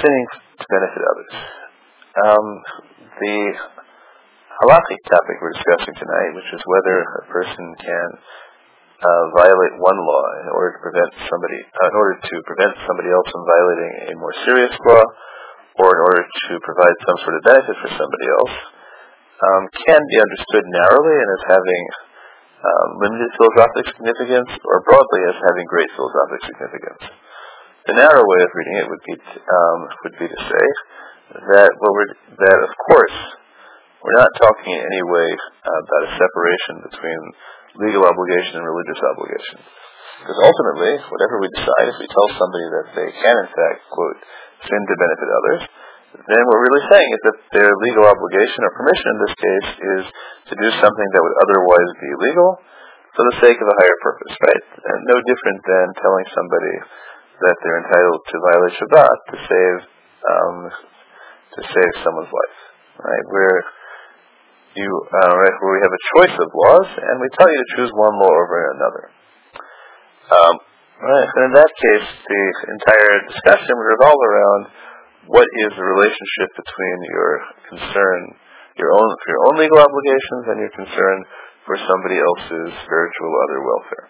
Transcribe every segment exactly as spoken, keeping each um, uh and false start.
sinning to benefit others. Um, the halachic topic we're discussing tonight, which is whether a person can uh, violate one law in order to prevent somebody, uh, in order to prevent somebody else from violating a more serious law, or in order to provide some sort of benefit for somebody else, um, can be understood narrowly and as having um, limited philosophic significance, or broadly as having great philosophic significance. The narrow way of reading it would be to, um, would be to say that well, we're, that of course we're not talking in any way uh, about a separation between legal obligation and religious obligation, because ultimately, whatever we decide, if we tell somebody that they can in fact quote sin to benefit others, then what we're really saying is that their legal obligation or permission in this case is to do something that would otherwise be illegal for the sake of a higher purpose, right? And no different than telling somebody that they're entitled to violate Shabbat to save um, to save someone's life, right? Where you uh, right, where we have a choice of laws, and we tell you to choose one law over another. Um, right, and in that case, the entire discussion would revolve around what is the relationship between your concern, your own for your own legal obligations, and your concern for somebody else's spiritual or other welfare.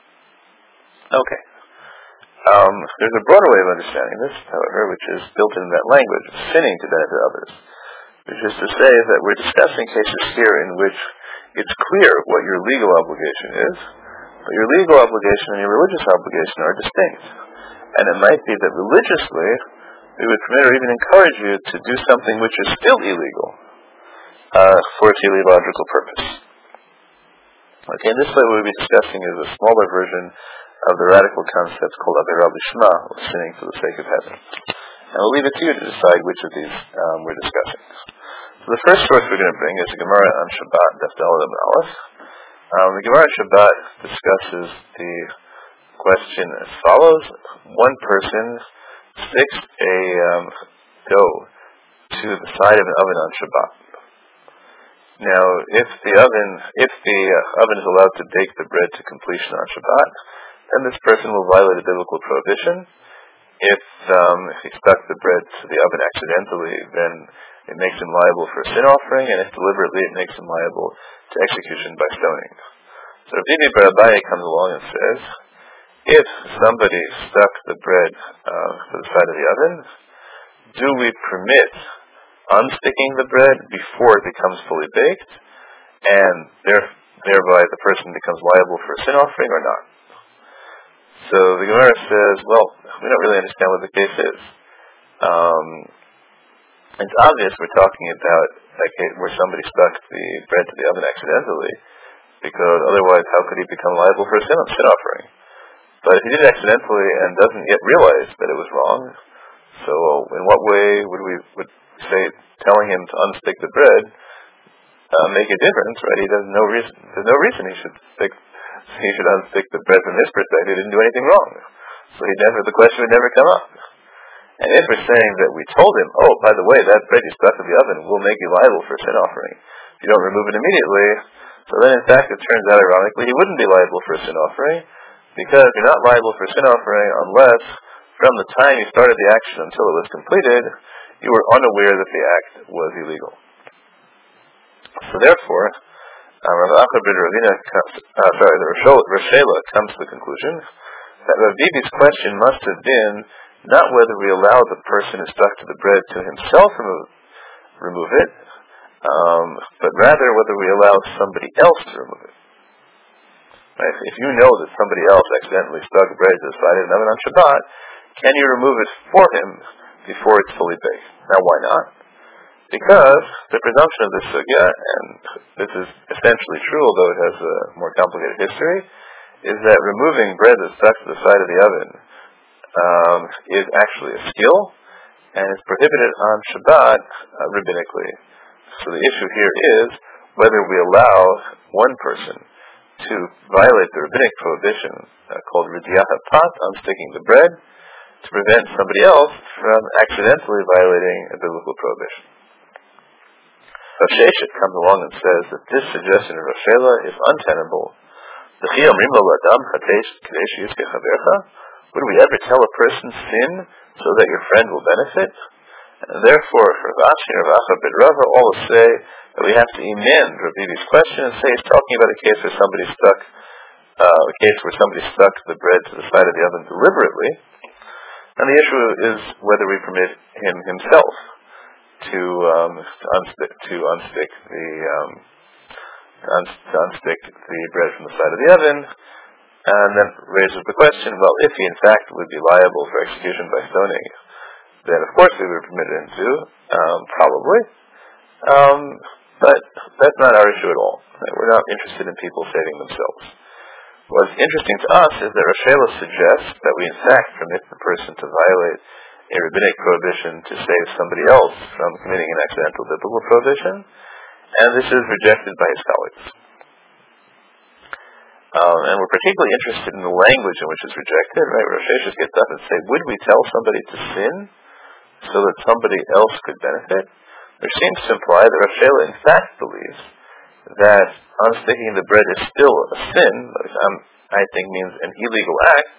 Okay. Um, there's a broader way of understanding this, however, which is built in that language of sinning to benefit others, which is to say that we're discussing cases here in which it's clear what your legal obligation is, but your legal obligation and your religious obligation are distinct. And it might be that religiously, we would permit or even encourage you to do something which is still illegal uh, for a teleological purpose. Okay, and this way what we'll be discussing is a smaller version of the radical concept called Averah Lishma, or sinning for the sake of heaven. And we'll leave it to you to decide which of these um, we're discussing. So the first source we're going to bring is the Gemara on Shabbat, Daf Daled Amud Aleph. Um, the Gemara on Shabbat discusses the question as follows: one person sticks a um, dough to the side of an oven on Shabbat. Now, if the oven, if the uh, oven is allowed to bake the bread to completion on Shabbat, then this person will violate a biblical prohibition. If, um, if he stuck the bread to the oven accidentally, then it makes him liable for a sin offering, and if deliberately, it makes him liable to execution by stoning. So Rav Bibi bar Abaye comes along and says, if somebody stuck the bread uh, to the side of the oven, do we permit unsticking the bread before it becomes fully baked, and there, thereby the person becomes liable for a sin offering or not? So the Gemara says, well, we don't really understand what the case is. Um, it's obvious we're talking about a case where somebody stuck the bread to the oven accidentally, because otherwise how could he become liable for a sin, sin offering? But if he did it accidentally and doesn't yet realize that it was wrong, so in what way would we would say telling him to unstick the bread uh, make a difference, right? He doesn't no reason. There's no reason he should stick. He should unstick the bread from his perspective. He didn't do anything wrong, so he never. The question would never come up. And if we're saying that we told him, oh, by the way, that bread you stuck in the oven will make you liable for a sin offering if you don't remove it immediately, so then in fact it turns out ironically he wouldn't be liable for a sin offering, because you're not liable for a sin offering unless from the time you started the action until it was completed, you were unaware that the act was illegal. So therefore, uh, Rav Acha ben Ravina, uh, sorry, the Rosh Shela comes to the conclusion that Rav Bibi's question must have been not whether we allow the person who stuck to the bread to himself remove, remove it, um, but rather whether we allow somebody else to remove it. Right? If you know that somebody else accidentally stuck bread to the side of an oven on Shabbat, can you remove it for him before it's fully baked? Now, why not? Because the presumption of this sugya, and this is essentially true, although it has a more complicated history, is that removing bread that's stuck to the side of the oven um, is actually a skill, and is prohibited on Shabbat uh, rabbinically. So the issue here is whether we allow one person to violate the rabbinic prohibition uh, called Ridiyat HaPat, unsticking the bread, to prevent somebody else from accidentally violating a biblical prohibition. Rav Sheshet comes along and says that this suggestion of Rosh Shela is untenable. would we ever tell a person sin so that your friend will benefit? And therefore, Rav Ashi and Rav Acha ben Rava all say that we have to amend Rav Bibi's question and say he's talking about a case where somebody stuck, uh, a case where somebody stuck the bread to the side of the oven deliberately, and the issue is whether we permit him himself to um, to, unstick, to unstick the um, to, un- to unstick the bread from the side of the oven, and then raises the question: well, if he in fact would be liable for execution by stoning, then of course we would permit him to, um, probably. Um, but that's not our issue at all. We're not interested in people saving themselves. What's interesting to us is that Rosh Hashanah suggests that we in fact permit the person to violate a rabbinic prohibition to save somebody else from committing an accidental biblical prohibition, and this is rejected by his colleagues. Um, and we're particularly interested in the language in which it's rejected, right? Rosh Hashanah gets up and say, would we tell somebody to sin so that somebody else could benefit? Which seems to imply that Rosh Hashanah in fact believes that unsticking the bread is still a sin, which um, I think means an illegal act,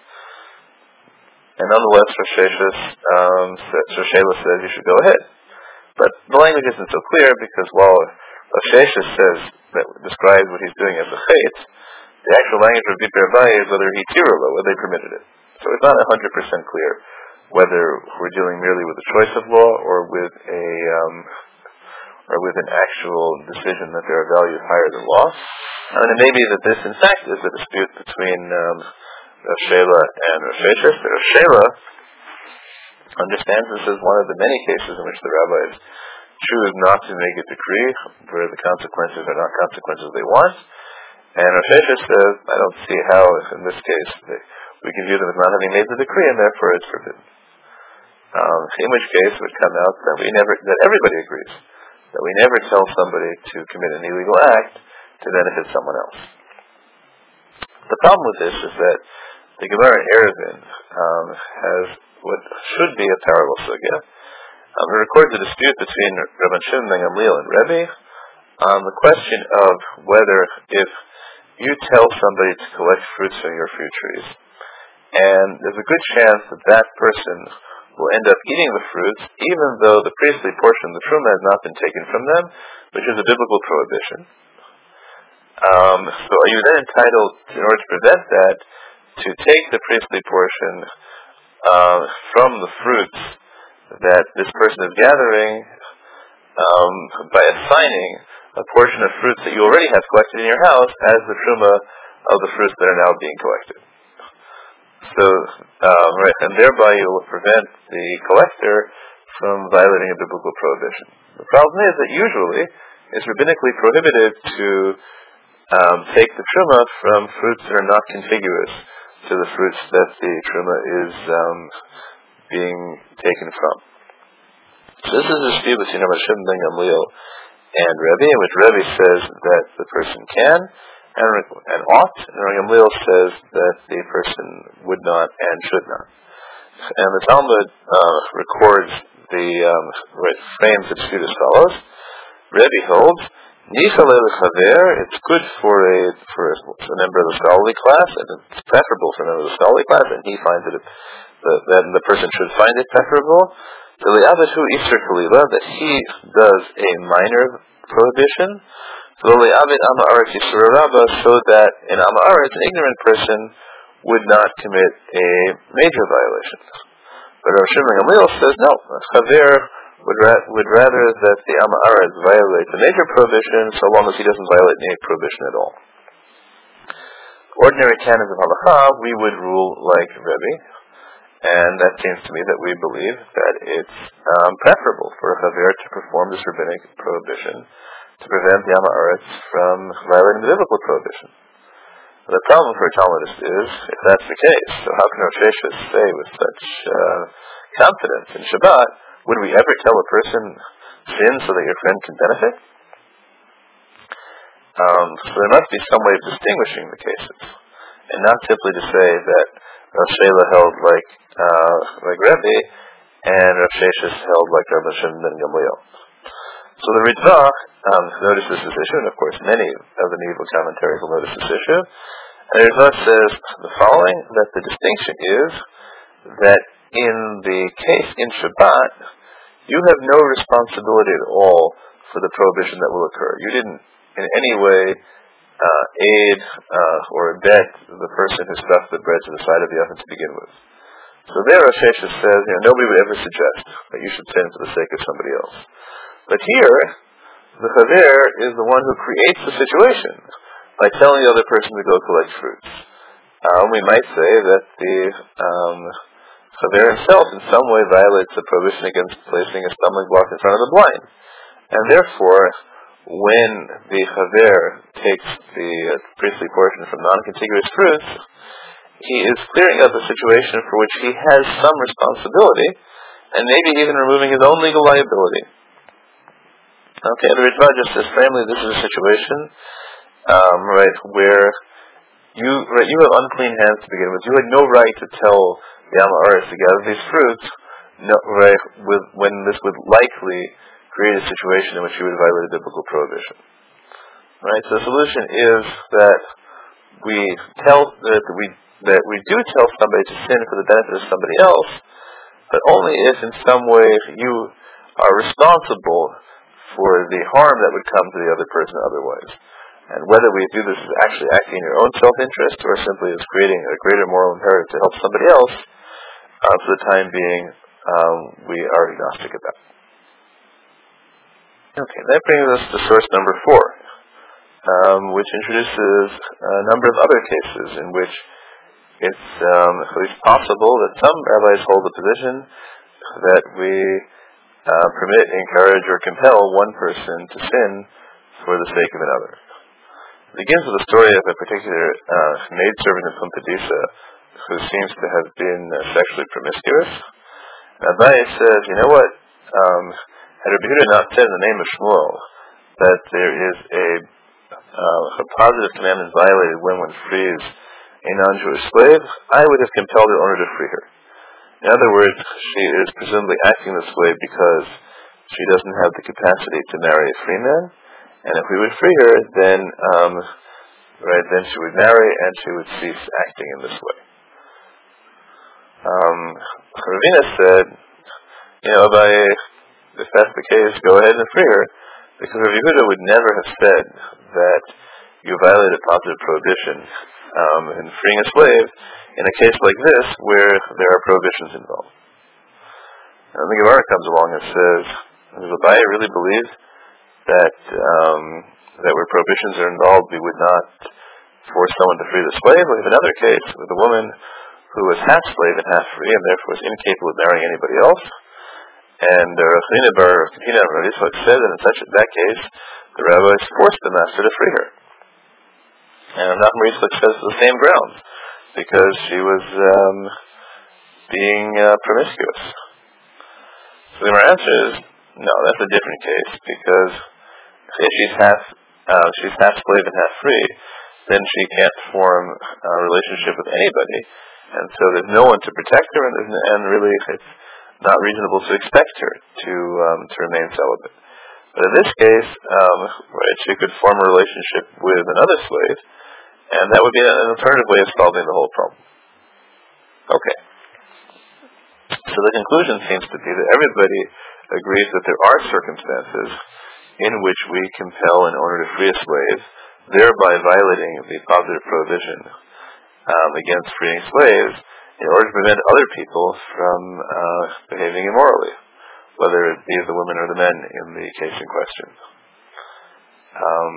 and nonetheless Rosh Hashanah um, says you should go ahead. But the language isn't so clear because while Rosh Hashanah says that describes what he's doing as a chait, the actual language of Rabbi Abaye is whether he tirolo, whether they permitted it. So it's not one hundred percent clear whether we're dealing merely with a choice of law or with a um, or with an actual decision that there are values higher than law. And it may be that this, in fact, is a dispute between um, Rav Shela and Rav Sheshes. Rav Shela understands this as one of the many cases in which the rabbis choose not to make a decree where the consequences are not consequences they want. And Rav Sheshes says, I don't see how, in this case, we can view them as not having made the decree, and therefore it's forbidden. Um, in which case it would come out that we never, that everybody agrees that we never tell somebody to commit an illegal act to benefit someone else. The problem with this is that the Gemara in Eruvin um, has what should be a parallel sugya. Um, it records a dispute between Rabban Shimon ben Gamliel and Rebbe on the question of whether if you tell somebody to collect fruits from your fruit trees, and there's a good chance that that person will end up eating the fruits, even though the priestly portion of the truma has not been taken from them, which is a biblical prohibition. Um, so are you then entitled, in order to prevent that, to take the priestly portion uh, from the fruits that this person is gathering um, by assigning a portion of fruits that you already have collected in your house as the truma of the fruits that are now being collected? So, um, right, and thereby you will prevent the collector from violating a biblical prohibition. The problem is that usually it's rabbinically prohibited to um, take the truma from fruits that are not contiguous to the fruits that the truma is um, being taken from. So this is a dispute between Rabbi Shimon ben Gamliel and Rebbe, in which Rebbe says that the person can and, and ought, and Rabbi Gamliel says that the person would not and should not. And the Talmud uh, records the um, frames the dispute as follows. Rebbe holds, Nisale l'chaver, it's good for a for a member of the scholarly class, and it's preferable for a member of the scholarly class, and he finds it, the, that the person should find it preferable. So the Abadu Isser Kalila, that he does a minor prohibition. So the Abid Ama'aretz Yisur Rabba, so that an Ama'aretz, an ignorant person, would not commit a major violation. But Rav Shimon ben Gamliel says, no, Chaver would, ra- would rather that the Ama'aretz violate the major prohibition, so long as he doesn't violate any prohibition at all. Ordinary canons of Halakha, we would rule like Rebbe, and that seems to me that we believe that it's um, preferable for a Chaver to perform this rabbinic prohibition to prevent the Ama'aretz from violating the biblical prohibition. The problem for a Talmudist is, if that's the case, so how can Rosh Hashanah say with such uh, confidence in Shabbat, would we ever tell a person sin so that your friend can benefit? Um, so there must be some way of distinguishing the cases, and not simply to say that Rosh Hashanah held like uh, like Rebbe, and Rosh Hashanah held like Rabbi Shimon ben Gamliel. So the Ritva um, notices this issue, and of course many of the medieval commentaries will notice this issue. And the Ritva says the following, that the distinction is that in the case in Shabbat, you have no responsibility at all for the prohibition that will occur. You didn't in any way uh, aid uh, or abet the person who stuffed the bread to the side of the oven to begin with. So there, Rosh Hashanah says, you know, nobody would ever suggest that you should sin for the sake of somebody else. But here, the chaver is the one who creates the situation by telling the other person to go collect fruits. Um, we might say that the um, chaver himself in some way violates the prohibition against placing a stumbling block in front of the blind. And therefore, when the chaver takes the uh, priestly portion from non-contiguous fruits, he is clearing up a situation for which he has some responsibility, and maybe even removing his own legal liability. Okay, the Ritva just says, family, this is a situation, um, right, where you, right, you have unclean hands to begin with. You had no right to tell the Amaris to gather these fruits, no, right, with, when this would likely create a situation in which you would violate a biblical prohibition. Right, so the solution is that we tell, that we, that we do tell somebody to sin for the benefit of somebody else, but only if in some way you are responsible for the harm that would come to the other person otherwise. And whether we do this as actually acting in your own self-interest or simply as creating a greater moral imperative to help somebody else, uh, for the time being, um, we are agnostic about. Okay, that brings us to source number four, um, which introduces a number of other cases in which it's um, at least possible that some rabbis hold the position that we uh, permit, encourage, or compel one person to sin for the sake of another. It begins with the story of a particular uh, maidservant in Pumbedisa who seems to have been uh, sexually promiscuous. And Abaye says, you know what, um, had Rabbi Yehuda not said in the name of Shmuel that there is a, uh, a positive commandment violated when one frees a non-Jewish slave, I would have compelled the owner to free her. In other words, she is presumably acting this way because she doesn't have the capacity to marry a free man, and if we would free her, then um, right, then she would marry and she would cease acting in this way. Um, Ravina said, you know, by, if that's the case, go ahead and free her, because Rabbi Yehuda would never have said that you violate a positive prohibition um, in freeing a slave in a case like this where there are prohibitions involved. And the Gemara comes along and says, does Abaye really believe that um, that where prohibitions are involved we would not force someone to free the slave? We have another case with a woman who was half slave and half free and therefore was incapable of marrying anybody else. And uh, Rafina bar Katina Rav Yitzchak said that in such that case the rabbis forced the master to free her. And Nachman Yitzchak says the same grounds, because she was um, being uh, promiscuous. So the answer is, no, that's a different case, because if she's half uh, she's half slave and half free, then she can't form a relationship with anybody, and so there's no one to protect her, and, and really it's not reasonable to expect her to um, to remain celibate. But in this case, um, right, she could form a relationship with another slave, and that would be an alternative way of solving the whole problem. Okay. So the conclusion seems to be that everybody agrees that there are circumstances in which we compel an owner to free a slave, thereby violating the positive prohibition um, against freeing slaves in order to prevent other people from uh, behaving immorally, whether it be the women or the men in the case in question. Um,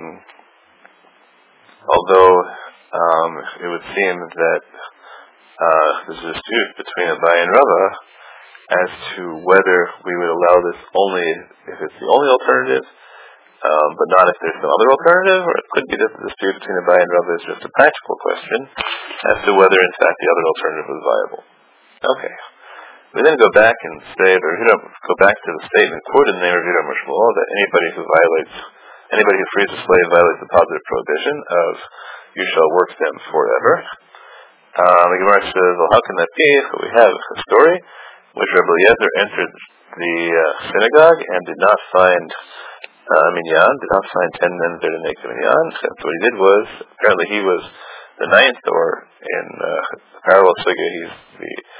although um, it would seem that uh, there's a dispute between Abaye and Rava as to whether we would allow this only if it's the only alternative, um, but not if there's some other alternative, or it could be that the dispute between Abaye and Rava is just a practical question as to whether, in fact, the other alternative was viable. Okay. We then go back and say, go back to the statement quoted in the name of Yehuda Shmuel that anybody who violates, anybody who frees a slave violates the positive prohibition of you shall work them forever. Um, the Gemara says, well, how can that be? So we have a story in which Rabbi Eliezer entered the uh, synagogue and did not find uh, minyan, did not find ten men there to make the minyan. And so what he did was, apparently he was the ninth, or in uh, parallel sugya, he's the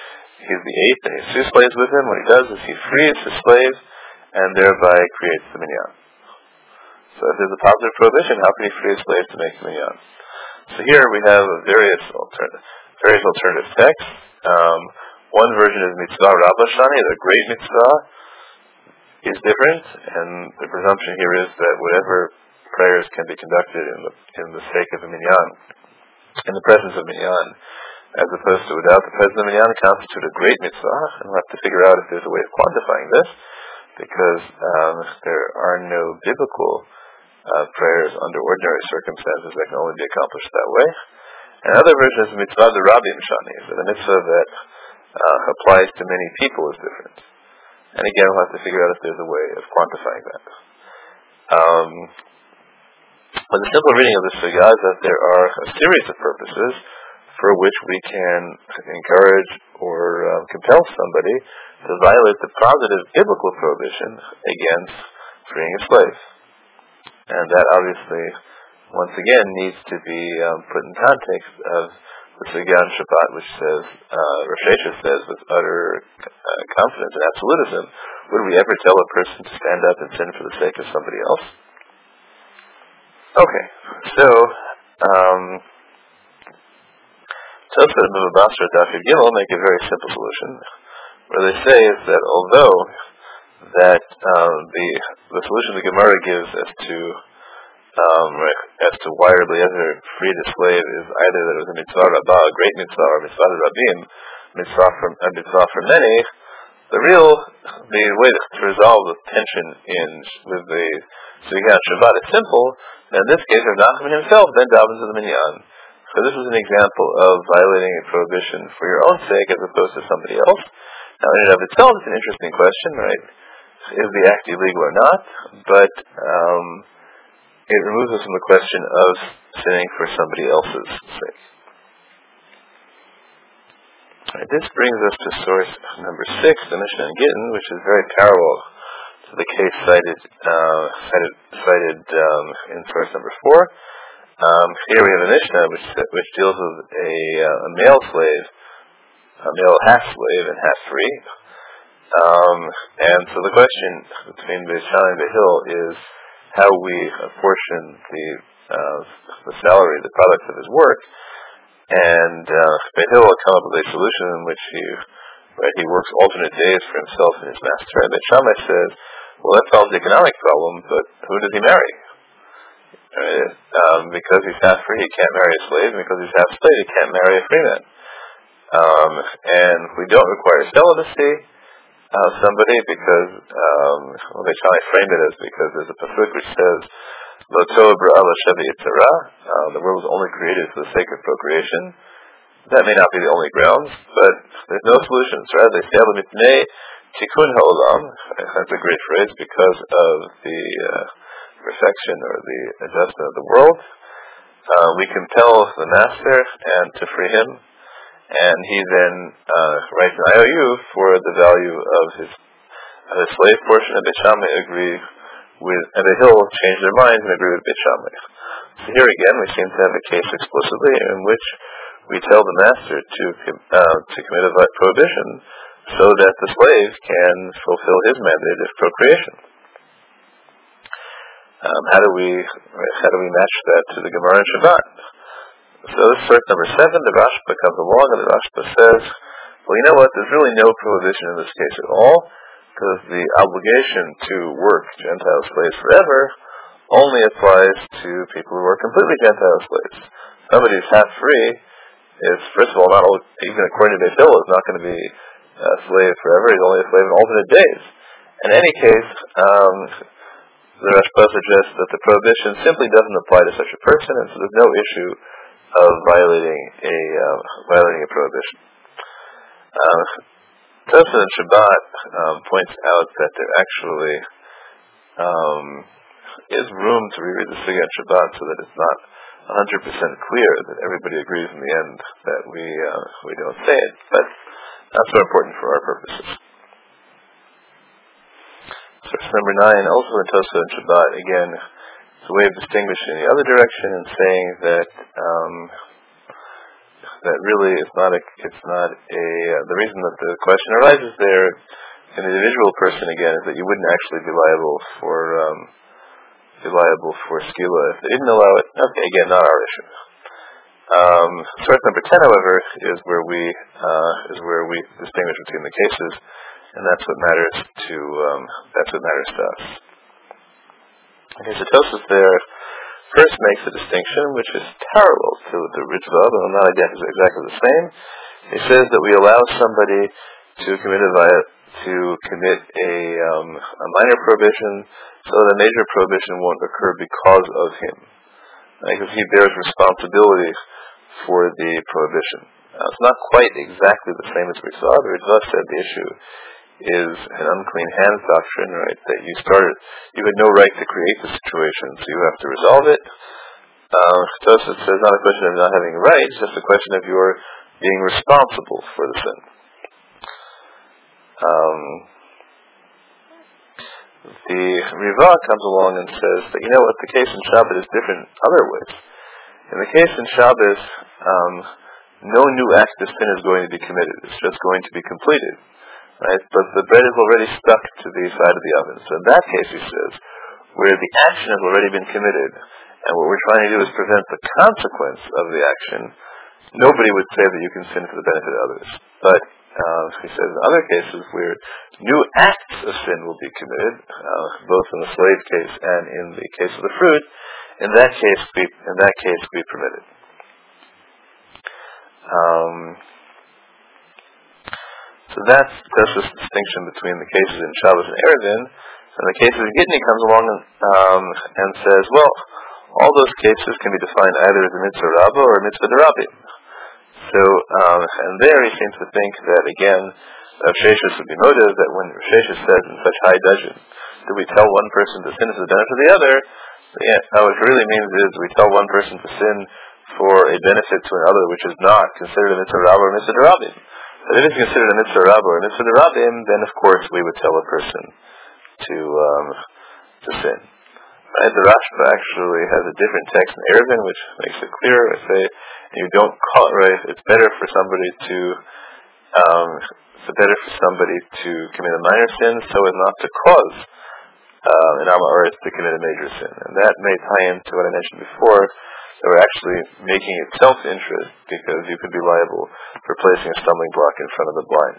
he's the eighth and he has two slaves with him, what he does is he frees his slaves and thereby creates the minyan. So if there's a positive prohibition, how can he free his slaves to make the minyan? So here we have various alternative, various alternative texts. Um, one version is mitzvah rabbah shani, the great mitzvah, is different, and the presumption here is that whatever prayers can be conducted in the in the sake of a minyan, in the presence of minyan, as opposed to without the presence of minyan, constitute a great mitzvah, and we'll have to figure out if there's a way of quantifying this, because um, there are no biblical uh, prayers under ordinary circumstances that can only be accomplished that way. Another version is mitzvah the rabim shani, so the mitzvah that uh, applies to many people is different. And again, we'll have to figure out if there's a way of quantifying that. Um, but the simple reading of the sugya is that there are a series of purposes for which we can encourage or uh, compel somebody to violate the positive biblical prohibition against freeing a slave. And that obviously, once again, needs to be um, put in context of the sugya on Shabbat, which says, uh, Rosh Hashanah says with utter uh, confidence and absolutism, would we ever tell a person to stand up and sin for the sake of somebody else? Okay, so, um, Tosfot and Bava Basra Daf Yud Gimel make a very simple solution, where they say is that although that um, the the solution the Gemara gives as to um, as to why Rabbi Eliezer freed a slave is either that it was a mitzvah rabbah, a great mitzvah, or mitzvah rabim, mitzvah for a mitzvah for many. The real the way to resolve the tension in with the sugya Shabbat is simple. And in this case, Rav Nachman himself then davens to the minyan. So this is an example of violating a prohibition for your own sake as opposed to somebody else. Now, in and of itself, it's an interesting question, right? Is the act illegal or not? But um, it removes us from the question of sinning for somebody else's sake. Right, this brings us to source number six, the Mishnah in Gittin, which is very parallel to the case cited uh, cited, cited um, in source number four. Um, here we have a Mishnah which which deals with a, uh, a male slave, a male half slave and half free. Um, and so the question between Beis Shammai and Behil is how we apportion the uh, the salary, the products of his work. And uh, Behil will come up with a solution in which he right, he works alternate days for himself and his master. And Beis Shammai says, well, that solves the economic problem, but who does he marry? Right? Um, because he's half free, he can't marry a slave, and because he's half slave, he can't marry a free man. Um, and we don't require celibacy of somebody because, um, well, they try to frame it as because there's a pasuk which says, Lo tov bra'ala shevi yitzara, the world was only created for the sake of procreation. That may not be the only grounds, but there's no solutions, right? They say, Mitnei tikkun ha'olam, that's a great phrase, because of the uh, perfection or the adjustment of the world. Uh, we compel the master and to free him, and he then uh, writes an I O U for the value of his, of his slave portion, and Beis Shammai agree with, and the Hill change their minds and agree with Beis Shammai. So here again, we seem to have a case explicitly in which we tell the master to uh, to commit a prohibition so that the slave can fulfill his mandate of procreation. Um, how do we how do we match that to the Gemara and Shabbat? So this is source number seven. The Rashba comes along and the Rashba says, well, you know what? There's really no prohibition in this case at all, because the obligation to work Gentile slaves forever only applies to people who are completely Gentile slaves. Somebody who's half free is, first of all, not even according to Beis Hillel, is not going to be a slave forever. He's only a slave in alternate days. In any case, um, the Rashba suggests that the prohibition simply doesn't apply to such a person, and so there's no issue of violating a uh, violating a prohibition. Uh, Tosfot and Shabbat um, points out that there actually um, is room to reread the Sugya on Shabbat so that it's not one hundred percent clear that everybody agrees in the end that we uh, we don't say it, but that's so important for our purposes. Source number nine, also in Tosfot and Shabbat, again, it's a way of distinguishing the other direction and saying that um, that really it's not a, it's not a, uh, the reason that the question arises there in the individual person again is that you wouldn't actually be liable for, um, be liable for skila if they didn't allow it. Okay, again, not our issue. Um, source number ten, however, is where we, uh, is where we distinguish between the cases, and that's what matters to, um, that's what matters to us. Okay, so Tosfos there first makes a distinction which is parallel to the Ritva, but not exactly the same. He says that we allow somebody to commit a vi- to commit a, um, a minor prohibition, so that a major prohibition won't occur because of him, right? Because he bears responsibility for the prohibition. Now, it's not quite exactly the same as we saw. The Ritva said the issue is an unclean hands doctrine, right? That you started, you had no right to create the situation, so you have to resolve it. Uh, Tosfos says not a question of not having a right, it's just a question of your being responsible for the sin. Um, the Riva comes along and says that, you know what, the case in Shabbat is different other ways. In the case in Shabbos, um, no new act of sin is going to be committed. It's just going to be completed. Right? But the bread is already stuck to the side of the oven. So in that case, he says, where the action has already been committed, and what we're trying to do is prevent the consequence of the action, nobody would say that you can sin for the benefit of others. But uh, he says in other cases where new acts of sin will be committed, uh, both in the slave case and in the case of the fruit, in that case, we, in that case, we permit it. Um, so that's just this distinction between the cases in Shabbos and Erevin. And the case of Gitni comes along and, um, and says, well, all those cases can be defined either as a mitzvah rabbah or a mitzvah derabim. So, um, and there he seems to think that, again, Rav Sheshes would be noted that when Rav Sheshes says in such high dudgeon, do we tell one person to sin for the benefit of the other? Yeah, now what it really means is we tell one person to sin for a benefit to another which is not considered a mitzvah rabbah or a mitzvah derabim. But if it's considered a mitzvah rabbah or a mitzvah derabim, then of course we would tell a person to um, to sin. Right? The Rashba actually has a different text in Erevin which makes it clear. I say you don't call it right. It's better for somebody to um, it's better for somebody to commit a minor sin so as not to cause uh, an Amma Oretz to commit a major sin. And that may tie into what I mentioned before. That we're actually making it self-interest because you could be liable for placing a stumbling block in front of the blind.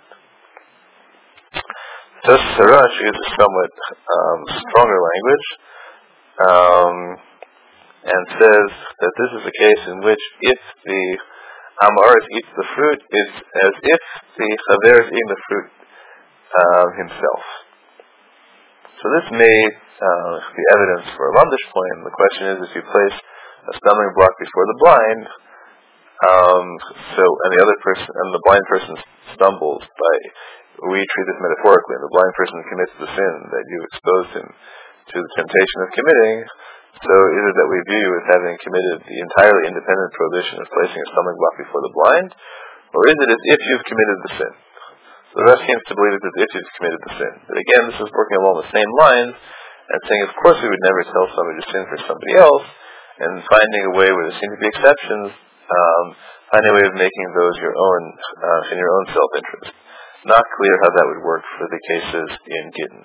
Tosfos Harash uses somewhat um, stronger language um, and says that this is a case in which if the Amaris eats the fruit, it's as if the Chaver is eating the fruit uh, himself. So this may uh, be evidence for a Lamdish point. The question is, if you place a stumbling block before the blind, um, so and the other person and the blind person stumbles by, we treat this metaphorically, and the blind person commits the sin that you exposed him to the temptation of committing. So either that we view as having committed the entirely independent prohibition of placing a stumbling block before the blind, or is it as if you've committed the sin? So the rest seems to believe it's as if you've committed the sin. But again, this is working along the same lines, and saying, of course we would never tell somebody to sin for somebody else, and finding a way where there seem to be exceptions, um, finding a way of making those your own, uh, in your own self-interest. Not clear how that would work for the cases in Gittin.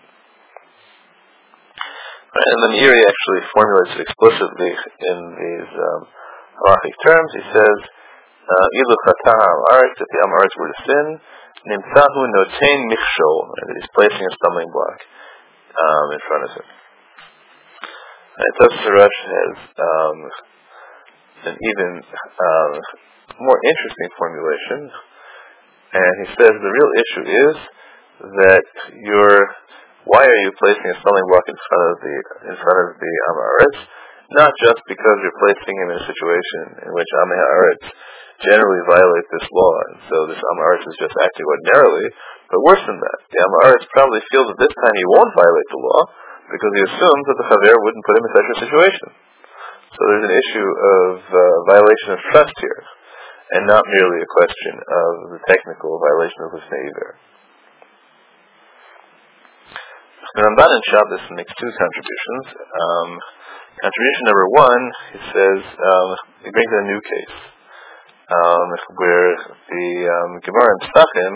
And then Meiri actually formulates it explicitly in these um, halachic terms. He says, "Ilu chata ha'aretz, if the Amaretz were to sin, nimtzahu notein michshol," and that he's placing a stumbling block um, in front of him. And Tosfos Harash has um, an even uh, more interesting formulation, and he says the real issue is that you're why are you placing a stumbling block in front of the in front of the Am Haaretz? Not just because you're placing him in a situation in which Am Haaretz generally violate this law, and so this Am Haaretz is just acting ordinarily, but worse than that, the Am Haaretz probably feels that this time he won't violate the law because he assumes that the Chaver wouldn't put him in such a situation. So there's an issue of uh, violation of trust here, and not merely a question of the technical violation of Lisnei Iver. The Ramban in Shabbos makes two contributions. Um, contribution number one, he says, um, he brings in a new case. um, where the um, Gemara in Psachim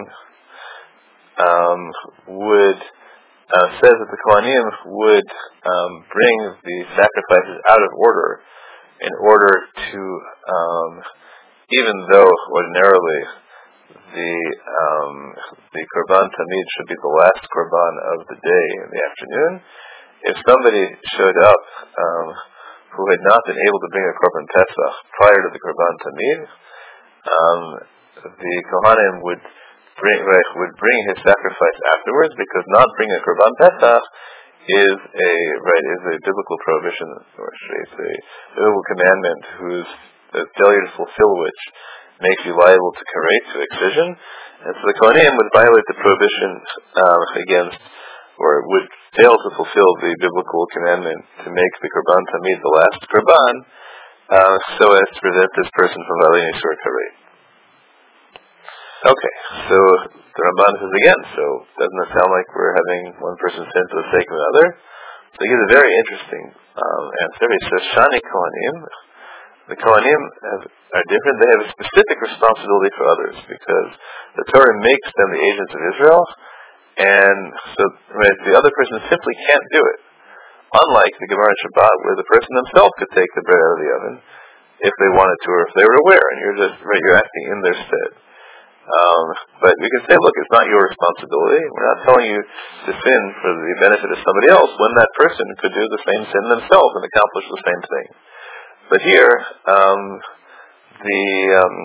um, would uh, says that the Kohanim would um, bring the sacrifices out of order in order to, um, even though ordinarily the um, the Korban Tamid should be the last Korban of the day in the afternoon, if somebody showed up um, who had not been able to bring a Korban Pesach prior to the Korban Tamid, um, the Kohanim would bring right, would bring his sacrifice afterwards, because not bringing a Korban Pesach is a right is a biblical prohibition, or it's a biblical commandment whose the failure to fulfill which makes you liable to kareit, to excision. And so the Kohanim would violate the prohibition um, against, or would fail to fulfill the biblical commandment to make the Korban Tamid the last Korban, uh, so as to prevent this person from violating Isur kareit. Okay, so the Ramban says again, so doesn't it sound like we're having one person sin for the sake of another? So he gives a very interesting um, answer. He says, Shani Kohanim, the Kohanim have, are different. They have a specific responsibility for others, because the Torah makes them the agents of Israel, and so right, the other person simply can't do it. Unlike the Gemara in Shabbat, where the person themselves could take the bread out of the oven if they wanted to, or if they were aware, and you're just right, you're acting in their stead. Um, but we can say, look, it's not your responsibility. We're not telling you to sin for the benefit of somebody else when that person could do the same sin themselves and accomplish the same thing. But here, um, the um,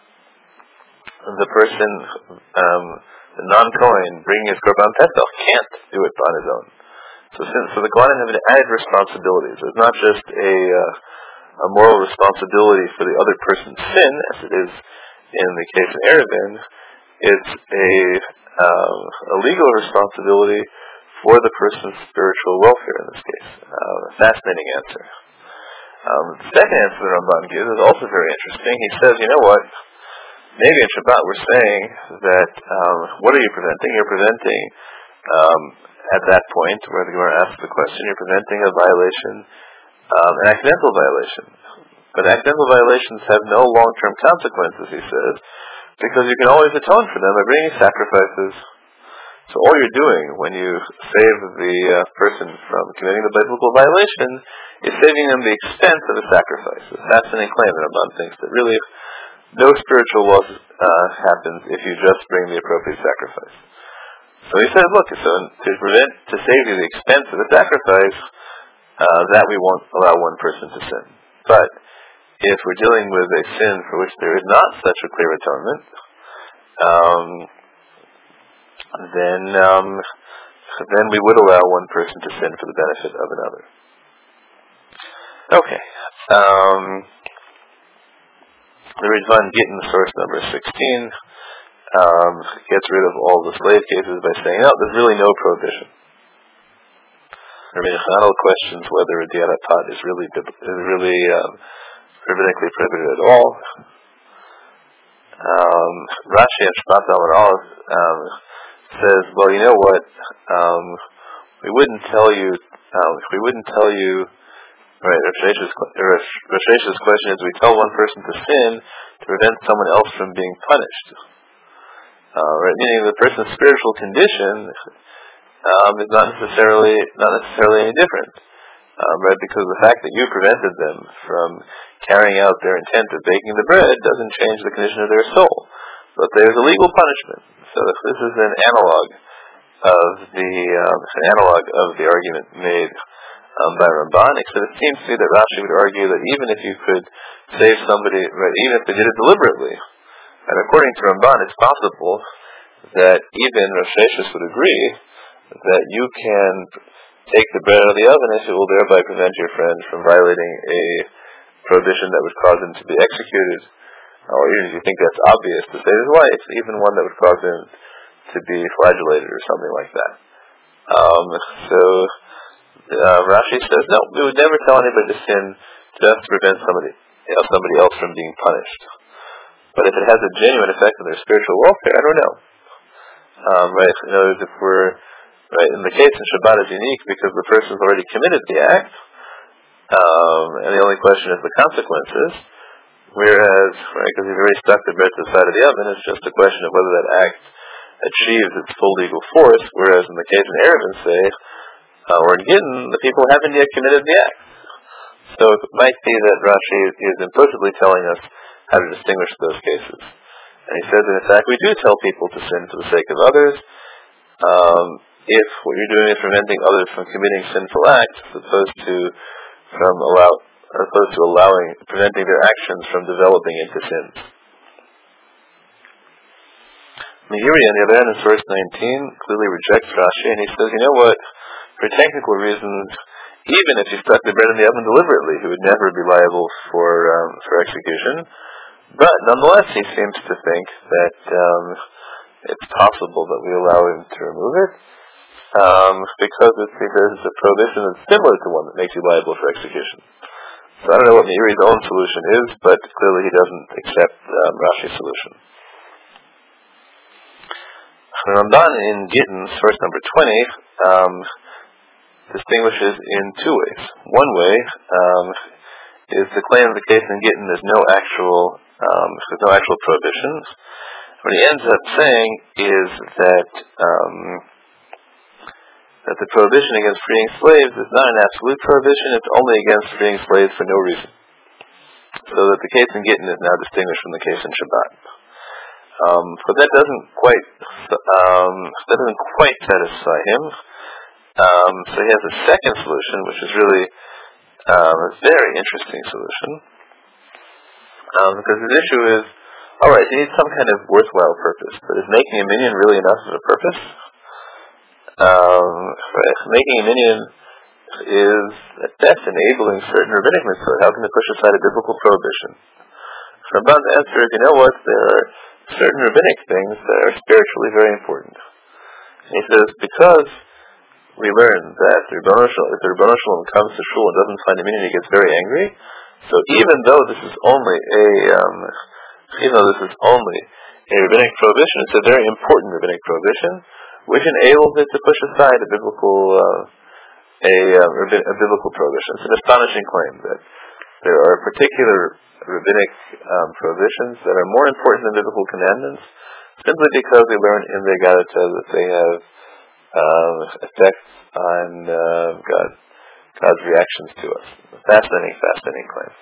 the person, um, the non-Kohen, bringing his Korban Pesach can't do it on his own. So, since, so the Kohanim have an added responsibility. So it's not just a uh, a moral responsibility for the other person's sin, as it is in the case of Erevin, it's a, um, a legal responsibility for the person's spiritual welfare in this case. Uh, a fascinating answer. Um, the second answer that Ramban gives is also very interesting. He says, you know what, maybe in Shabbat we're saying that, um, what are you preventing? You're preventing, um, at that point where the Gemara asks the question, you're preventing a violation, um, an accidental violation. But accidental violations have no long-term consequences, he says, because you can always atone for them by bringing sacrifices. So all you're doing when you save the uh, person from committing the biblical violation is saving them the expense of a sacrifice. A fascinating claim that Ramban thinks that really no spiritual loss uh, happens if you just bring the appropriate sacrifice. So he said, look, so to prevent, to save you the expense of the sacrifice, uh, that we won't allow one person to sin. But if we're dealing with a sin for which there is not such a clear atonement, um, then um, then we would allow one person to sin for the benefit of another. Okay. Um, the Ridvan Gittin, source number sixteen, um, gets rid of all the slave cases by saying, no, there's really no prohibition. Rabbi Chanel questions whether a diarapat is really is really um, rabbinically prohibited at all. Um, Rashi and Shpat al-Aleph um, says, well, you know what? Um, we wouldn't tell you. Um, we wouldn't tell you. Right. Rav Shesha's question is: we tell one person to sin to prevent someone else from being punished. Uh, right, meaning the person's spiritual condition um, is not necessarily not necessarily any different. Um, right, because the fact that you prevented them from carrying out their intent of baking the bread doesn't change the condition of their soul. But there's a legal punishment. So if this is an analog of the um, an analog of the argument made um, by Ramban, except it seems to me that Rashi would argue that even if you could save somebody, right, even if they did it deliberately, and according to Ramban, it's possible that even Rav Sheshes would agree that you can take the bread out of the oven if it will thereby prevent your friend from violating a prohibition that would cause him to be executed, or even if you think that's obvious, to save his life, even one that would cause him to be flagellated or something like that. Um, so uh, Rashi says, no, we would never tell anybody to sin just to prevent somebody, you know, somebody else from being punished. But if it has a genuine effect on their spiritual welfare, I don't know. Um, right? In other words, if we're right, in the case in Shabbat is unique because the person's already committed the act, um, and the only question is the consequences. Whereas, right, because he's already stuck the bread to the side of the oven, it's just a question of whether that act achieves its full legal force, whereas in the case in Erevin, say, uh, or in Gittin, the people haven't yet committed the act. So it might be that Rashi is implicitly telling us how to distinguish those cases. And he says that in fact we do tell people to sin for the sake of others, um, if what you're doing is preventing others from committing sinful acts, as opposed to from allow, as opposed to allowing, preventing their actions from developing into sins. Meiri, on the other hand, in source nineteen, clearly rejects Rashi, and he says, you know what, for technical reasons, even if you stuck the bread in the oven deliberately, he would never be liable for um, for execution. But nonetheless, he seems to think that um, it's possible that we allow him to remove it, um, because it's, there's a prohibition that's similar to one that makes you liable for execution. So I don't know what Meiri's own solution is, but clearly he doesn't accept um, Rashi's solution. Ramban in Gittin, source number twenty, um, distinguishes in two ways. One way um, is to claim the case in Gittin there's no actual um, there's no actual prohibitions. What he ends up saying is that um, that the prohibition against freeing slaves is not an absolute prohibition; it's only against freeing slaves for no reason. So that the case in Gittin is now distinguished from the case in Shabbat. Um, but that doesn't quite um, that doesn't quite satisfy him. Um, so he has a second solution, which is really um, a very interesting solution, um, because his issue is, all right, he needs some kind of worthwhile purpose, but is making a minyan really enough of a purpose? Um, right, making a minyan is at best enabling certain rabbinic mitzvot. How can it push aside a biblical prohibition? Ramban's answer is, you know what, there are certain rabbinic things that are spiritually very important. And he says, because we learn that the Rebbeinu Shalom, if the Rebbeinu Shalom comes to shul and doesn't find a minyan, he gets very angry. So even though this is only a, um, even though this is only a rabbinic prohibition, it's a very important rabbinic prohibition, which enables it to push aside a biblical, uh, a, um, a biblical prohibition. It's an astonishing claim that there are particular rabbinic um, prohibitions that are more important than biblical commandments, simply because we learn in the Gadata that they have um, effects on uh, God, God's reactions to us. Fascinating, fascinating claim.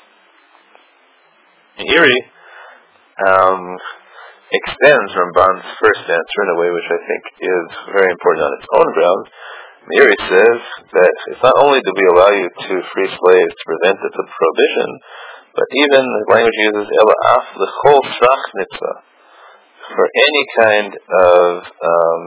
Meiri um, extends Ramban's first answer in a way which I think is very important on its own grounds. Meiri says that it's not only do we allow you to free slaves to prevent the prohibition, but even the language uses ela af l'chol srach mitzvah, for any kind of um,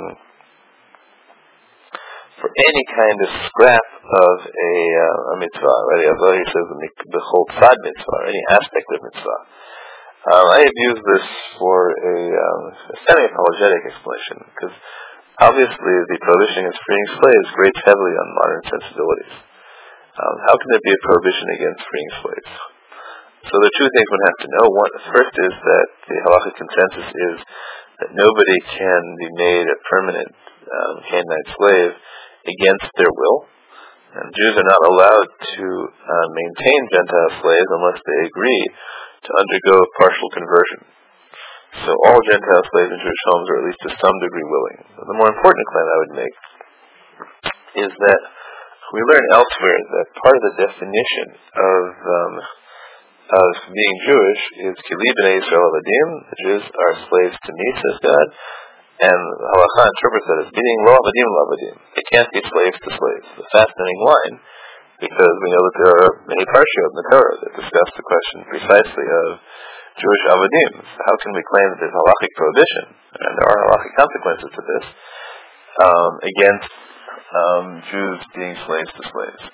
for any kind of scrap of a, uh, a mitzvah. Right? Although he says the whole tzad mitzvah, or any aspect of mitzvah. Um, I have used this for a, um, a semi-apologetic explanation, because obviously the prohibition against freeing slaves grates heavily on modern sensibilities. Um, how can there be a prohibition against freeing slaves? So there are two things one has to know. One, first is that the halachic consensus is that nobody can be made a permanent um, Canaanite slave against their will. And Jews are not allowed to uh, maintain Gentile slaves unless they agree to undergo partial conversion. So all Gentile slaves in Jewish homes are at least to some degree willing. But the more important claim I would make is that we learn elsewhere that part of the definition of um, of being Jewish is Kili b'nei Yisrael avadim. The Jews are slaves to me, says God, and Halacha interprets that as meaning lo avadim lo avadim. They can't be slaves to slaves. The fascinating line, because we know that there are many parshiot in the Torah that discuss the question precisely of Jewish avadim. So how can we claim that there's halachic prohibition, and there are halachic consequences to this, um, against um, Jews being slaves to slaves?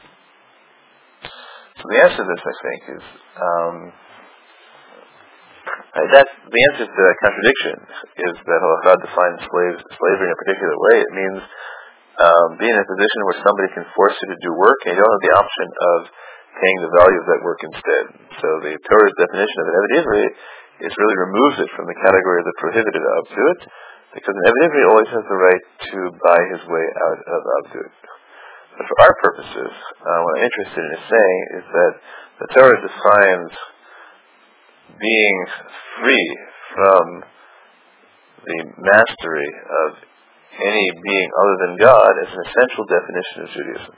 So the answer to this, I think, is um, that the answer to that contradiction is that Halacha defines slaves, slavery in a particular way. It means um, being in a position where somebody can force you to do work, and you don't have the option of paying the value of that work instead. So the Torah's definition of an Eved Ivri is really removes it from the category of the prohibited Avdut, because an Eved Ivri always has the right to buy his way out of Avdut. But for our purposes, uh, what I'm interested in saying is that the Torah defines being free from the mastery of any being other than God is an essential definition of Judaism.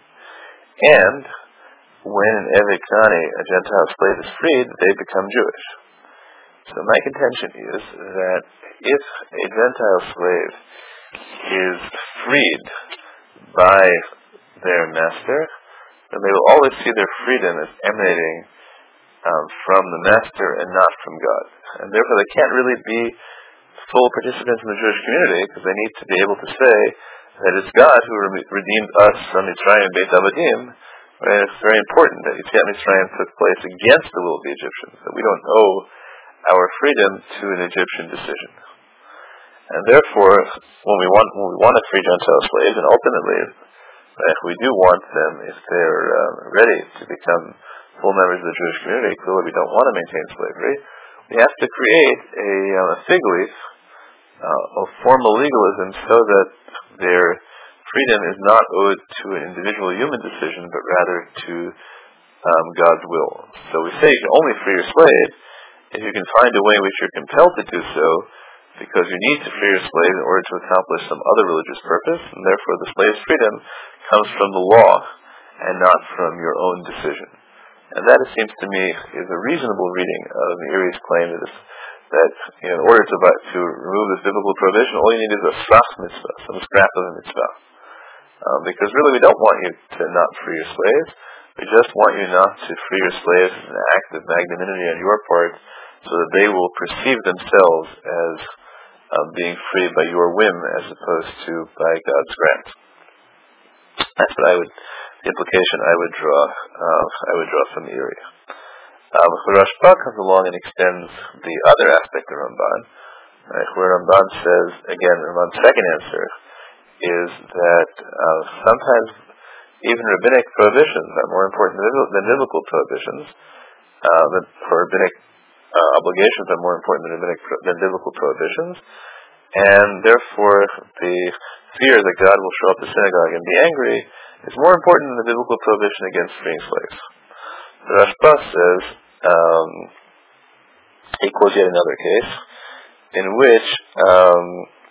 And when an Eved Kanani, a Gentile slave, is freed, they become Jewish. So my contention is that if a Gentile slave is freed by their master, then they will always see their freedom as emanating um, from the master and not from God. And therefore they can't really be full participants in the Jewish community, because they need to be able to say that it's God who re- redeemed us from Mitzrayim Beit Avadim. Right? It's very important that Yetziat Mitzrayim took place against the will of the Egyptians, that we don't owe our freedom to an Egyptian decision. And therefore, when we want when we want to free Gentile slaves, and ultimately, right, we do want them, if they're uh, ready to become full members of the Jewish community, clearly we don't want to maintain slavery, we have to create a, uh, a fig leaf uh, of formal legalism so that their freedom is not owed to an individual human decision, but rather to um, God's will. So we say you can only free your slave if you can find a way in which you're compelled to do so, because you need to free your slave in order to accomplish some other religious purpose, and therefore the slave's freedom comes from the law and not from your own decision. And that, it seems to me, is a reasonable reading of Meiri's claim that, is, that you know, in order to, to remove this biblical prohibition, all you need is a srach mitzvah, some scrap of a mitzvah. Um, because really we don't want you to not free your slaves. We just want you not to free your slaves as an act of magnanimity on your part, so that they will perceive themselves as um, being freed by your whim as opposed to by God's grant. That's what I would, the implication I would draw, uh, I would draw from Meiri. Um, Rashba comes along and extends the other aspect of Ramban, right, where Ramban says, again, Ramban's second answer is that uh, sometimes even rabbinic prohibitions are more important than biblical prohibitions, uh, that for rabbinic uh, obligations are more important than, rabbinic pro- than biblical prohibitions, and therefore the fear that God will show up at the synagogue and be angry is more important than the biblical prohibition against freeing slaves. The Rashba says, um, he quotes yet another case, in which um,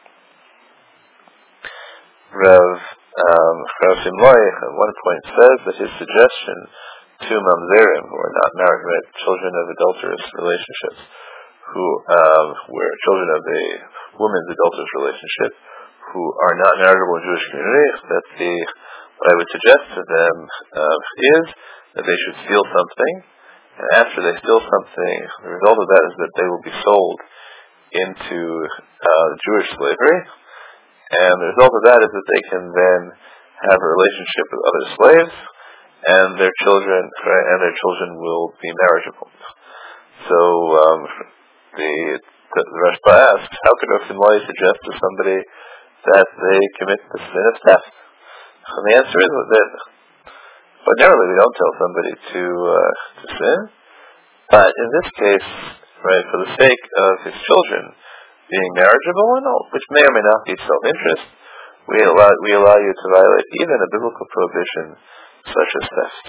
Rav um, Rav Simlai at one point says that his suggestion to mamzerim, who are not married, right, children of adulterous relationships, who um, were children of a woman's adulterous relationship, who are not marriageable in Jewish community, that the what I would suggest to them uh, is that they should steal something, and after they steal something, the result of that is that they will be sold into uh, Jewish slavery, and the result of that is that they can then have a relationship with other slaves, and their children, right, and their children will be marriageable. So um, the, the, the Rashba asks, how could Rav Simlai suggest to somebody that they commit the sin of theft? And the answer is that ordinarily we don't tell somebody to uh, to sin, but in this case, right, for the sake of his children being marriageable and all, which may or may not be self-interest, we allow we allow you to violate even a biblical prohibition such as theft.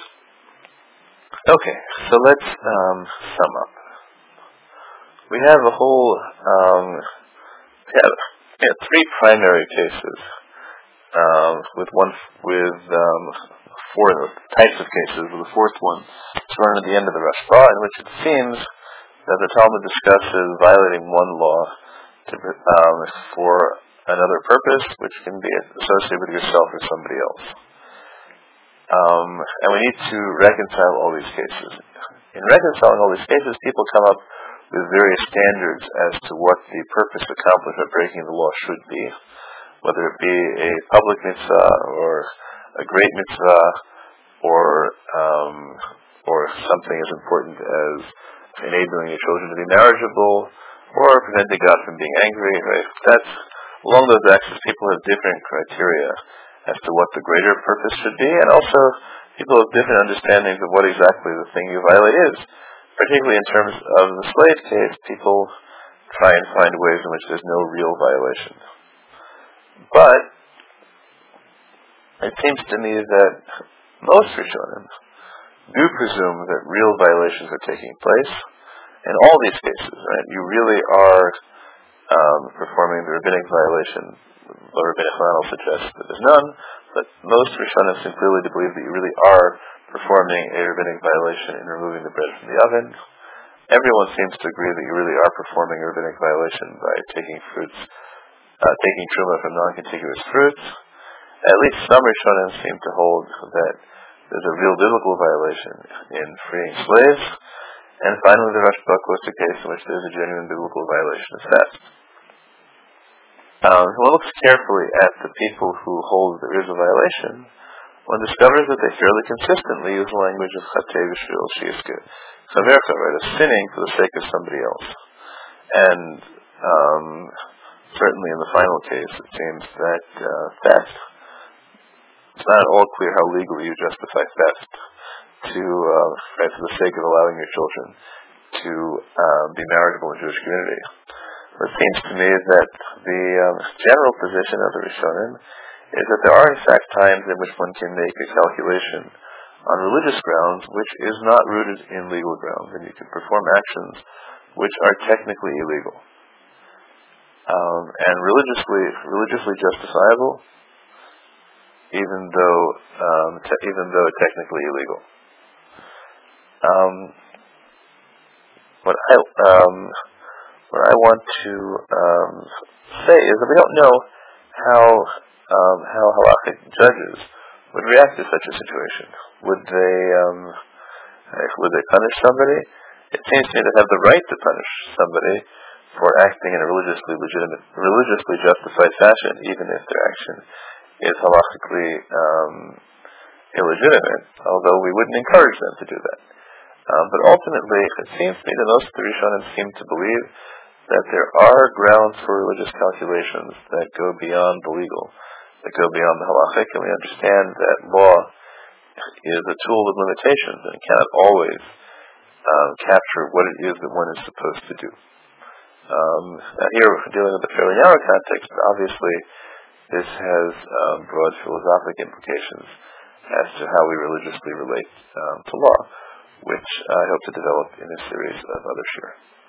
Okay, so let's um, sum up. We have a whole um, we have, we have three primary cases. Um, with one, with um, four types of cases, with the fourth one thrown at the end of the Rashba, in which it seems that the Talmud discusses violating one law to, um, for another purpose, which can be associated with yourself or somebody else. Um, and we need to reconcile all these cases. In reconciling all these cases, people come up with various standards as to what the purpose accomplished by breaking the law should be, whether it be a public mitzvah or a great mitzvah, or um, or something as important as enabling your children to be marriageable, or preventing God from being angry. Right? That's along those axes. People have different criteria as to what the greater purpose should be, and also people have different understandings of what exactly the thing you violate is. Particularly in terms of the slave case, people try and find ways in which there's no real violation. But it seems to me that most Rishonim do presume that real violations are taking place, In all these cases, right, you really are um, performing the rabbinic violation. The rabbinic flannel suggests that there's none, but most Rishonim seem clearly to believe that you really are performing a rabbinic violation in removing the bread from the oven. Everyone seems to agree that you really are performing a rabbinic violation by taking fruits, uh, taking truma from non-contiguous fruits. At least some Rishonim seem to hold that there's a real biblical violation in freeing slaves. And finally, the Rashba quotes a case in which there's a genuine biblical violation of theft. Um, if one looks carefully at the people who hold there is a violation, one discovers that they fairly consistently use the language of chatei v'shvil shiiske, chavercha, right, of sinning for the sake of somebody else. And um, certainly in the final case, it seems that uh, theft, it's not at all clear how legally you justify theft to, uh, right, for the sake of allowing your children to uh, be marriageable in the Jewish community. It seems to me that the um, general position of the Rishonim is that there are in fact times in which one can make a calculation on religious grounds which is not rooted in legal grounds, and you can perform actions which are technically illegal um, and religiously religiously justifiable, even though um, te- even though technically illegal. Um, what I um, what I want to um, say is that we don't know how um, how halachic judges would react to such a situation. Would they um, would they punish somebody? It seems to me they have the right to punish somebody for acting in a religiously legitimate, religiously justified fashion, even if their action is halachically um, illegitimate. Although we wouldn't encourage them to do that. Um, but ultimately, it seems to me that most of the Rishonim seem to believe that there are grounds for religious calculations that go beyond the legal, that go beyond the halachic, and we understand that law is a tool of limitations and cannot always um, capture what it is that one is supposed to do. Um, now here, we're dealing with a fairly narrow context, but obviously this has um, broad philosophic implications as to how we religiously relate um, to law, which I hope to develop in a series of other shiur.